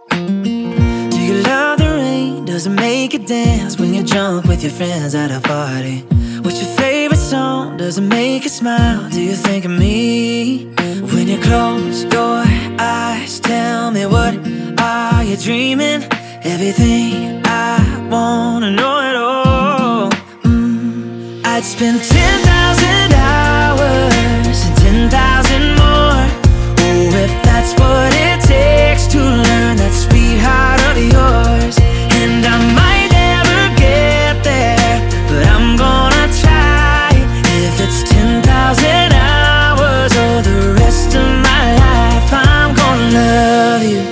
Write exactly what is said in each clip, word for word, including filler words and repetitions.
Do you love the rain? Does it make you dance when you're drunk with your friends at a party? What's your favorite song? Does it make you smile? Do you think of me? When you close your eyes, tell me, what are you dreaming? Everything I wanna know it all. mm. I'd spend ten thousand hours and ten thousand more. Oh, if that's what it takes to learn that sweetheart of yours. And I might never get there, but I'm gonna try. If it's ten thousand hours or the rest of my life, I'm gonna love you.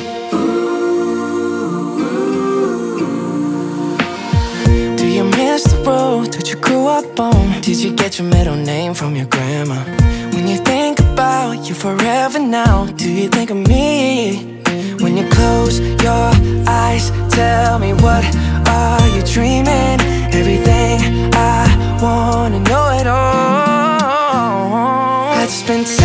Do you miss the road that you grew up on? Did you get your middle name from your grandma? When you think about you forever now, do you think of me? When you close your eyes, tell me, what are you dreaming? Everything I wanna know it all. I'd spend